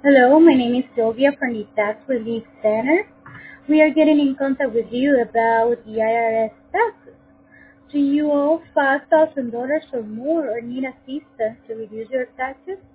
Hello, my name is Sylvia from the Tax Relief Center. We are getting in contact with you about the IRS taxes. Do you owe $5,000 or more or need assistance to reduce your taxes?